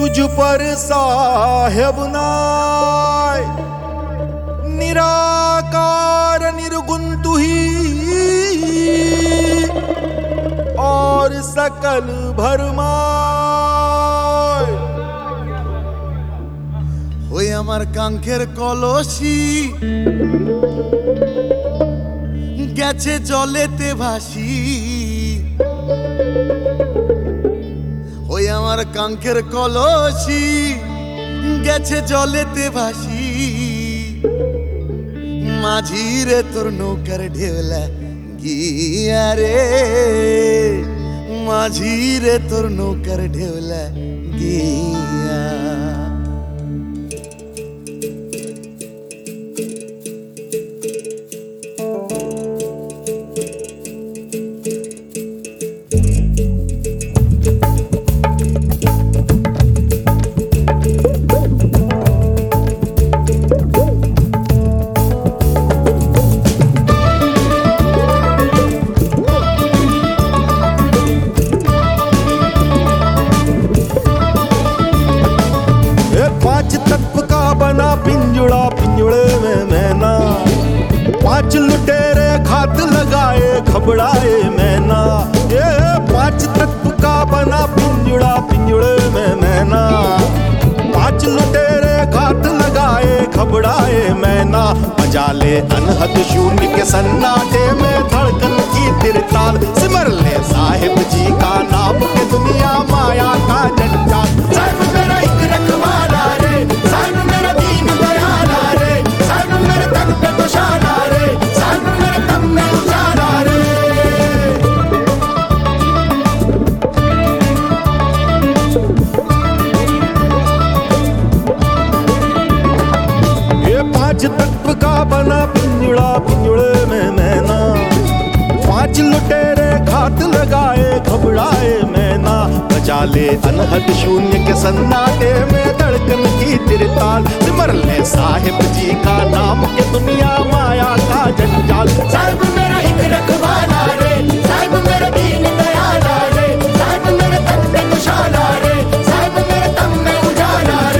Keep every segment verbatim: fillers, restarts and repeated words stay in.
तुझ पर साहेब नाय, निराकार निर्गुण तू ही और सकल भरमाय। ওই আমার কাঙ্ক্ষের কলসি গেছে জলেতে ভাসি, ওই আমার কাঙ্ক্ষের কলসি গেছে জলেতে ভাসি। মাঝি রে তোর নৌকার ঢেউলা গিয়া রে, মাঝি রে তোর নৌকার ঢেউলা গিয়া। पांच तत्व का बना पिंजड़ा, पिंजड़े में मैना, पांच लुटेरे घात लगाए घबराए मैना। ये पांच तत्व का बना पिंजड़ा, पिंजड़े में मैना, पांच लुटेरे घात लगाए घबराए मैना। बजा ले अनहद शून्य के सन्नाटे में धड़कन की तिरताल, सिमर ले साहिब जी का नाम के दुनिया माया का जंजाल। साहिब मेरा एक रखवाला रे, साहिब मेरा दीन दयाला रे, साहिब मेरे तन पे कुशाला रे, साहिब मेरे तन में उजाला रे। ये पांच तत्व का बना पिंजड़ा, पिंजड़े में मैना, पांच लुटेरे घात लगाए घबराए मैना। बजा ले अनहद शून्य के सन्नाटे में धड़कन की तिरताल, सिमर ले साहिब जी का नाम के दुनिया माया का जंजाल। साहिब मेरा एक रखवाला रे, साहिब मेरा दीन दयाला रे, साहिब मेरे तन पे कुशाला रे, साहिब मेरे तन में उजाला रे।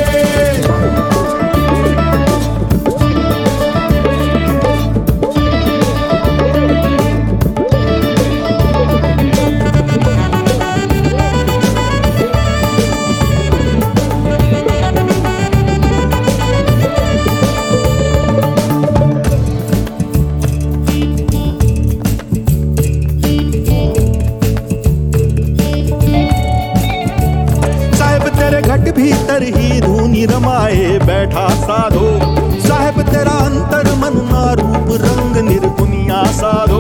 घट भीतर ही धूनी रमाए बैठा साधो, साहिब तेरा अंतर मन ना रूप रंग निर्गुनिया साधो।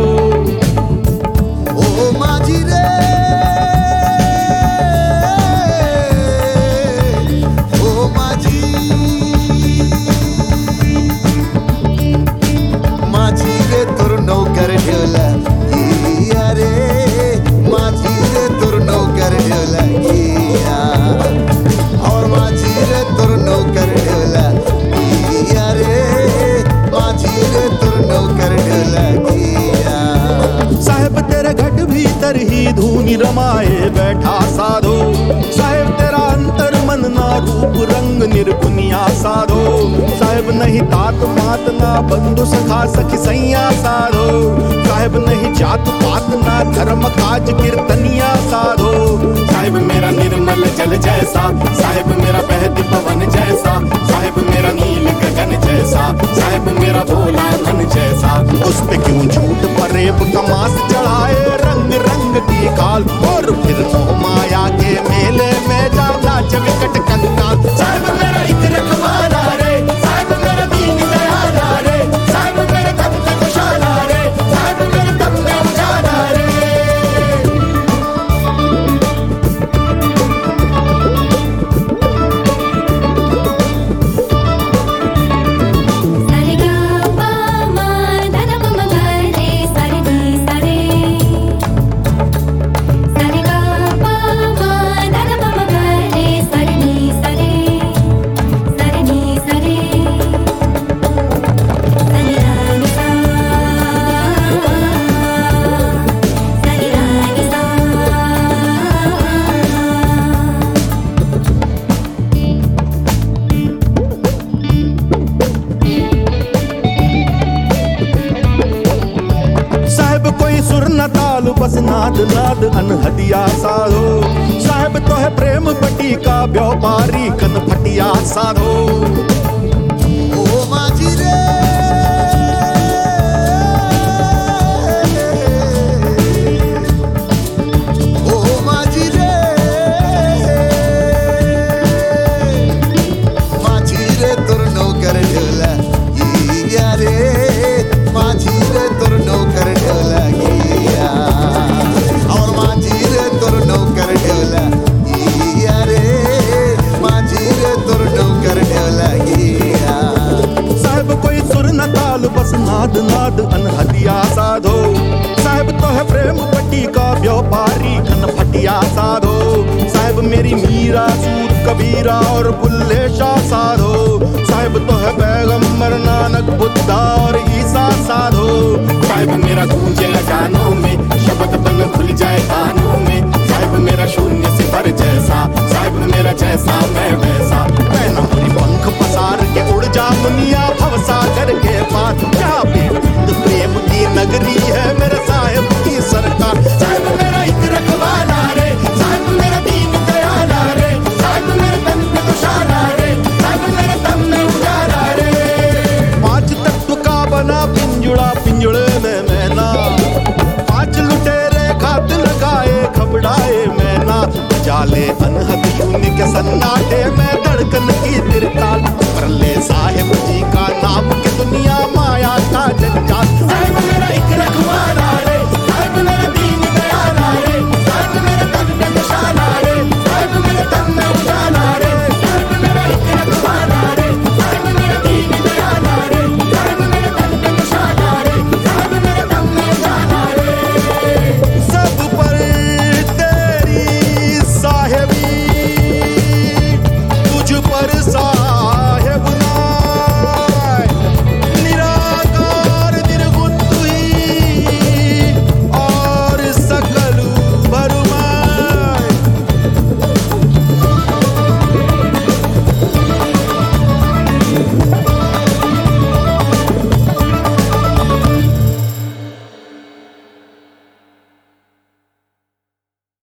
ओ माझी रे, ओ माझी, माझी रे तोर नौकर ढेउला गइया रे, माझी रे तोर नौकर ढेउला गइया, और माझी रे तोर नौकर ढेउला गइया रे, माझी रे तोर नौकर ढेउला गइया। साहिब तेरे घट भीतर ही धूनी रमाए बैठा साधो, साहिब तेरा अंतर मन ना रूप रंग निर्गुनिया साधो। साहिब नहीं तात पात ना बंधु सखा सखी सैया साधो, साहिब नहीं जात पात ना धर्म काज कीर्तनिया साधो। साहिब मेरा निर्मल जल जैसा, साहिब मेरा बहती पवन जैसा, साहिब मेरा नील गगन जैसा, साहिब मेरा भोला मन जैसा। उस पे क्यों झूठ फरेब कमास चढ़ाए रंग रंग की खाल, और फिर मोह माया के मेले में जाना विकट कंकाल। साहिब मेरा एक रखवाला रे, साहिब मेरा दीन दयाला रे, साहिब मेरे तन पे कुशाला रे, साहिब मेरे तन में उजाला रे। Sa बस नाद नाद अनहदिया साधो साहेब तो है प्रेम पट्टी का व्यापारी कन फटिया साधो ओ माझी रे ओ माझी रे माझी रे तुर नोकर ठेवला गिया रे माझी रे तुर नोकर ठेवला गिया और माझी रे तुर नोकर ठेवला गिया रे माझी रे तुर नोकर ठेवला गिया साहेब कोई सुर न ताल बस नाद नाद अनहदिया साधो साहेब तो है प्रेम पट्टी का व्यापारी कन फटिया साधो साहेब मेरी मीरा सूर कबीरा और बुल्ले शाह साधो साहेब तो है पैगंबर नानक बुद्धा और ईसा साधो साहेब मेरा गूंजे कानों में शब्द तंग खुल जाए कानों में